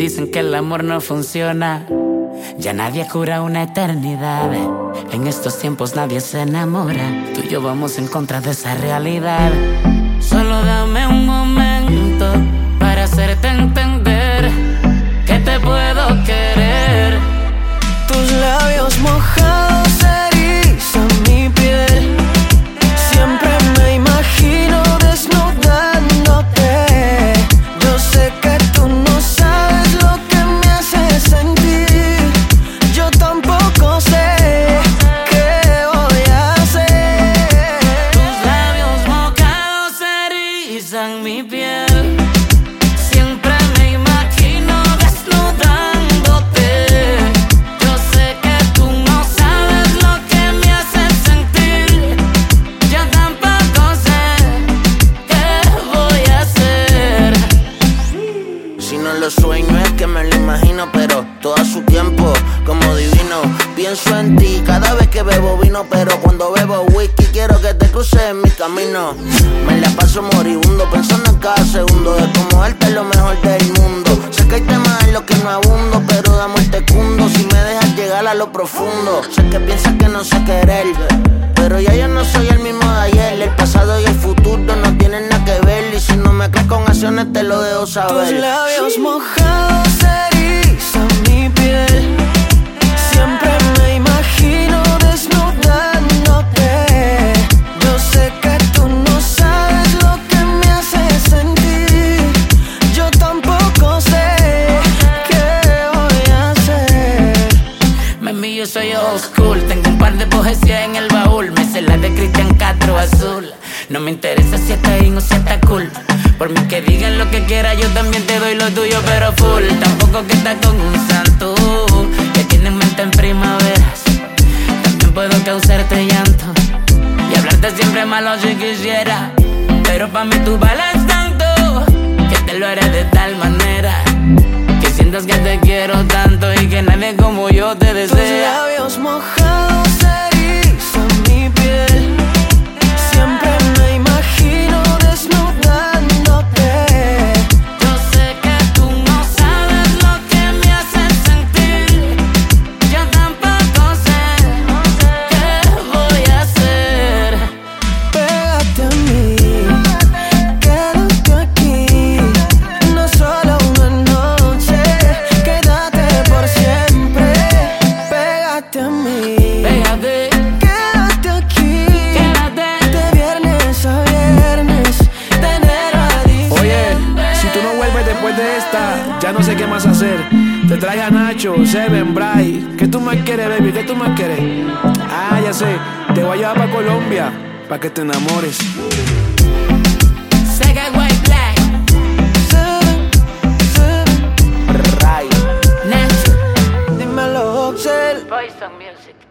Dicen que el amor no funciona, ya nadie cura una eternidad. En estos tiempos nadie se enamora, tú y yo vamos en contra de esa realidad. Solo dame un momento para hacerte entender que te puedo querer. Tus labios mojados erizan mi piel. Siempre me imagino desnudándote. Yo sé que tú no sabes lo que me hace sentir. Yo tampoco sé qué voy a hacer. Tus labios mojados erizan mi piel. Siempre me imagino desnudándote. Yo sé que tú no sabes lo que me hace sentir. Yo tampoco sé qué voy a hacer. Si no lo sueño es que me lo imagino, pero todo a su tiempo, como divino. Pienso en ti cada vez que bebo vino, pero cuando bebo whisky quiero que te cruces en mi camino. Me la paso moribundo pensando en cada segundo de cómo darte lo mejor del mundo. Sé que hay temas en los que no abundo, pero dame el tecundo si me dejas llegar a lo profundo. Sé que piensas que no sé querer, pero ya yo no soy el mismo de ayer. El pasado y el futuro no tienen nada que ver, y si no me crees con acciones te lo dejo saber. Tus labios mojados erizan mi piel. Siempre me imagino desnudándote. Yo sé que tú no sabes lo que me hace sentir. Yo tampoco sé qué voy a hacer. Mami, yo soy old school, tengo un par de poesías en el baúl. Me sé la de Cristian Castro azul. No me interesa si está bien o si está cool. Por mí que digan lo que quiera, yo también te doy lo tuyo, pero full. Tampoco que estás con un santo que tiene mente en primaveras. También puedo causarte llanto y hablarte siempre malo si quisiera, pero pa' mí tú vales tanto que te lo haré de tal manera que sientas que te quiero tanto y que nadie como yo te desea. Tus labios mojados erizan mi piel. Siempre me imagino desnudándote. Yo sé que tú no sabes lo que me hace sentir. Yo tampoco sé qué voy a hacer. Pégate a mí, quédate aquí. No solo una noche, quédate por siempre. Pégate a mí, Pégate, quédate aquí. quédate. De viernes a viernes, de enero a diciembre. Oye, si tú no vuelves después de esta, ya no sé qué más hacer. Te traje a Nacho, Seven, Bray. ¿Qué tú más quieres, baby? ¿Qué tú más quieres? Ah, ya sé, te voy a llevar para Colombia, para que te enamores. Sega White Black, Ray. Nacho, Dímelo, Oxel. Poison Music.